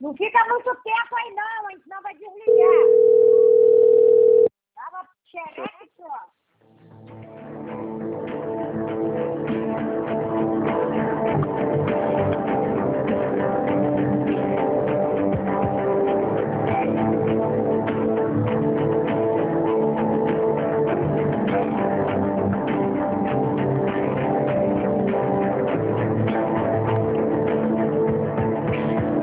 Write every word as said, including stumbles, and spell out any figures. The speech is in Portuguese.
Não fica muito tempo aí não, hein? Senão vai desligar. Tava xereque só.